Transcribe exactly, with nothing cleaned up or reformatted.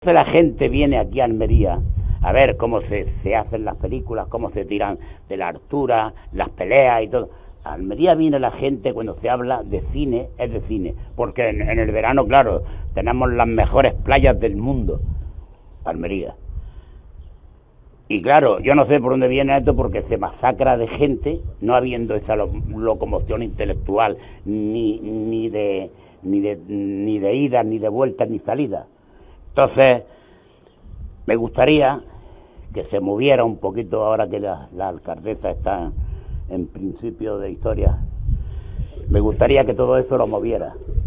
La gente viene aquí a Almería a ver cómo se, se hacen las películas, cómo se tiran de la altura, las peleas y todo. A Almería viene la gente cuando se habla de cine, es de cine, porque en, en el verano, claro, tenemos las mejores playas del mundo, Almería. Y claro, yo no sé por dónde viene esto porque se masacra de gente, no habiendo esa lo, locomoción intelectual, ni, ni, de, ni, de, ni de ida, ni de vuelta, ni salida. Entonces, me gustaría que se moviera un poquito ahora que la, la alcaldesa está en principio de historia. Me gustaría que todo eso lo moviera.